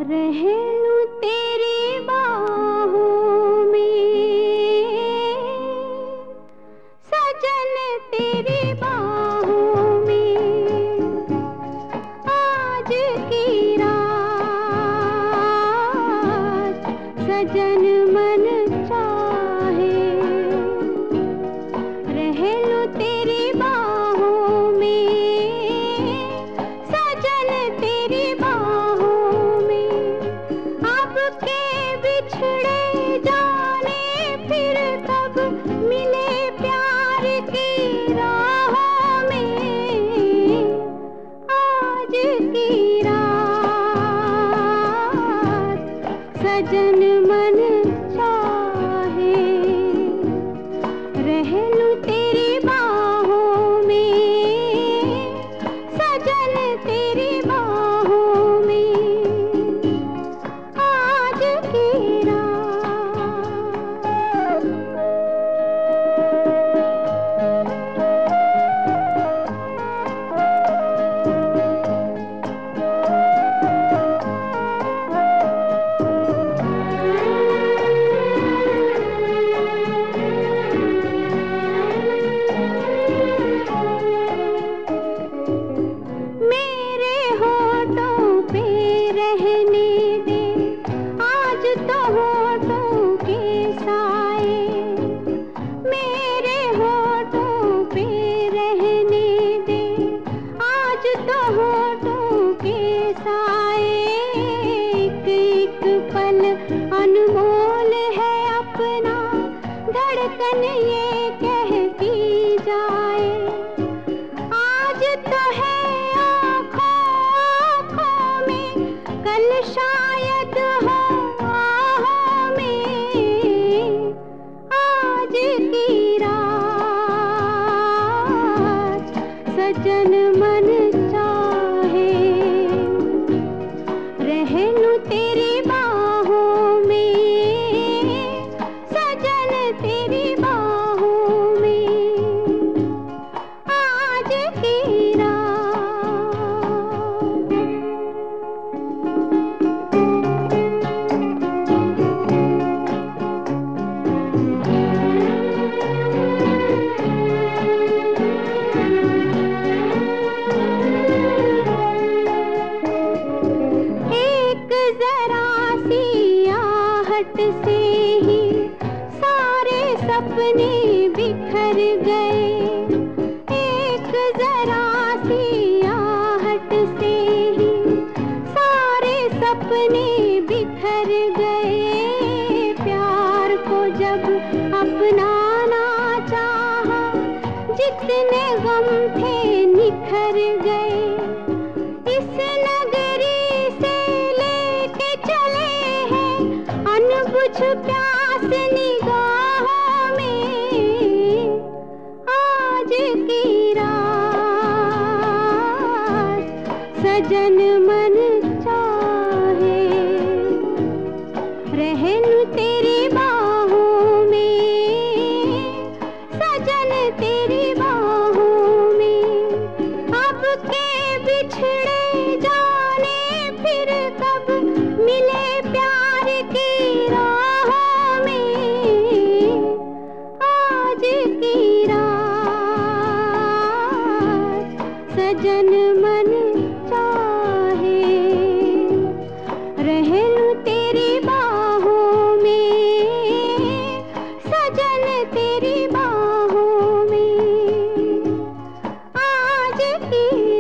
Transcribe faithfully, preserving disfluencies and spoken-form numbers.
रहलूं तेरी बाहों में, सजन तेरी बाहों में। आज की रात सजन मन चाहे, रहलूं तेरी बाहों में, सजन तेरी बाहों में। अब के बिछड़े जाने फिर कब मिले प्यार की राहों में। आज की रात सजन मन चाहे, रहलूं तेरी बाहों में, सजन तेरी बाहों में। आज की मेरे होठों पे रहने दे आज तो होठों के साए। मेरे होठों पे रहने दे आज तो होठों के साए। एक एक पल अनमोल है अपना, धड़कन ये कहती जाए। आज तो है आँखों आँखों में, कल शायद हो आहों में। आज की रात सजन मन चाहे, रहलूं तेरी बाहों में, सजन तेरी बाहों में। आज की एक जरा सी आहट से ही सारे सपने बिखर गए। एक जरा सी आहट से ही सारे सपने बिखर गए। प्यार को जब अपनाना चाहा, जितने गम थे निखर गए। इस नगरी से लेके चले हैं अनबुझ प्यास निगाहों में। आज की रात सजन मन चाहे, रहलूं तेरी बाहों में, सजन तेरी बाहों में। अब के बिछड़े जाने फिर कब मिले प्यार की राहों में। आज की रात सजन मन चाहे, रहलूं तेरी बाहों में, सजन तेरी बाहों में। आज की